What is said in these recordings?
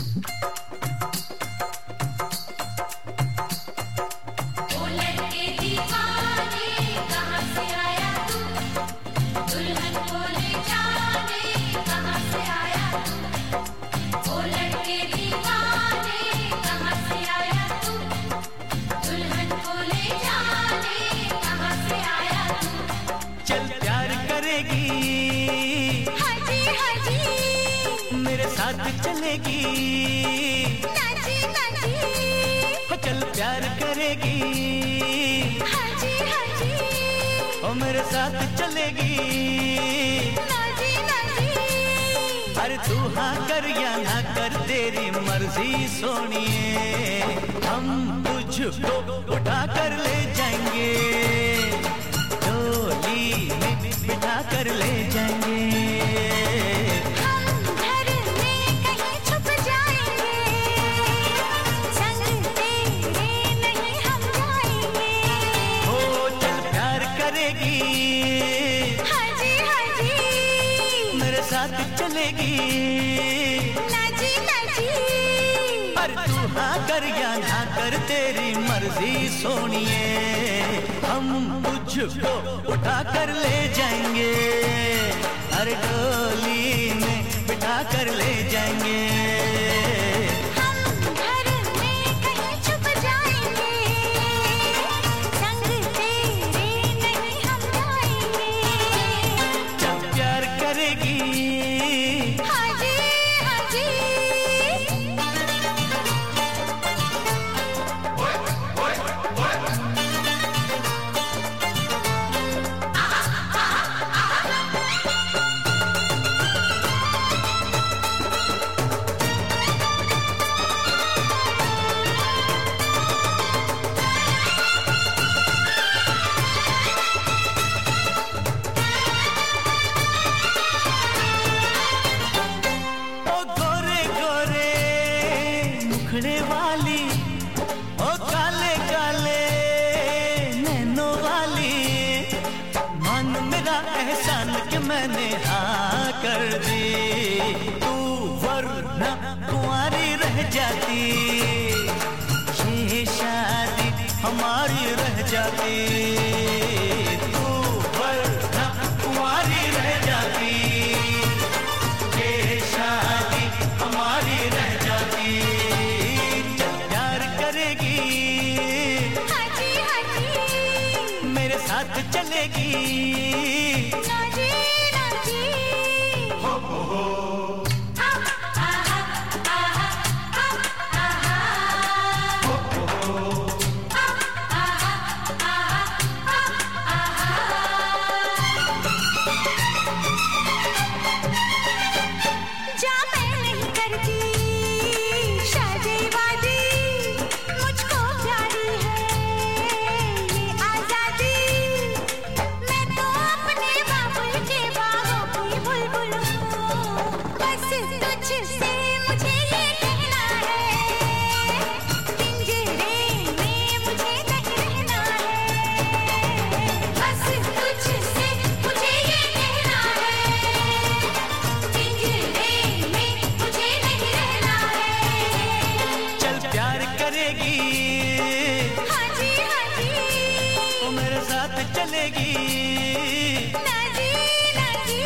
चलेगी नाची नाची, हो चल प्यार करेगी हाजी हाजी, ओ मेरे साथ चलेगी नाची नाची। अरे तू हाँ कर या ना कर तेरी मर्जी सोनिए, हम तुझको उठा कर ले जाएंगे, डोली में बिठा कर ले जाएंगे। साथ चलेगी नाची नाची, पर तू हाँ कर या ना कर तेरी मर्जी सोनिए, हम तुझको उठा कर ले जाएंगे, अरे डोली में बिठा कर ले जाएंगे। वाली ओ काले काले नैनों वाली, मान मेरा एहसान कि मैंने हाँ कर दी, तू वरना कुंवारी रह जाती, ये शादी हमारी रह जाती, तू वरना कुंवारी रह जाती, ये शादी हमारी रह जाती। हाजी हाजी, मेरे साथ चलेगी नाची नाची, हो हो। हाजी हाजी, वो मेरे साथ चलेगी नाची नाची।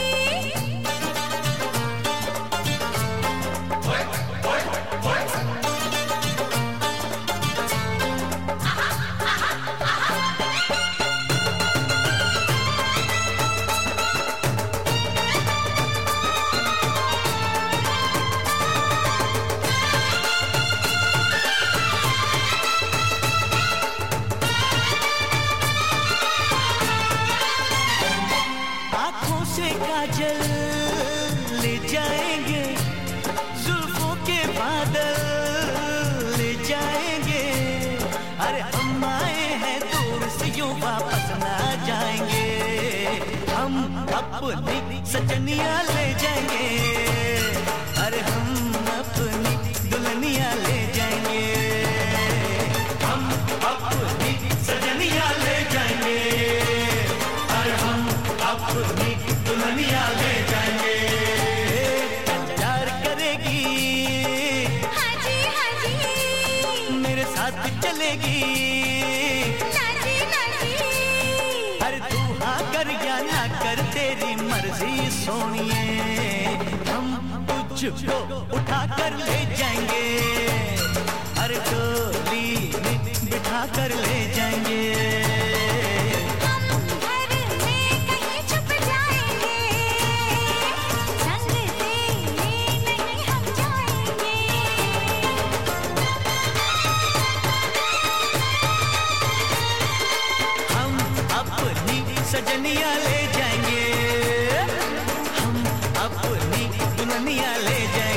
काजल ले जाएंगे, जुल्फों के बादल ले जाएंगे, अरे हम आए हैं दूर से यूं वापस ना जाएंगे, हम अपनी सजनियां ले जाएंगे, अरे हम अपनी दुल्हनियां ले जाएंगे, हम अपनी सजनियां ले जाएंगे, अरे हम अपनी दुल्हनियां ले जाएंगे। प्यार करेगी चलेगी। अरे तू हाँ कर या ना कर तेरी मर्जी सोनिए, हम तुझको उठा कर ले जाएंगे, अरे डोली में बिठा कर ले जाएंगे। सजनिया ले जाएंगे, हम अपनी दुल्हनिया ले जाएंगे।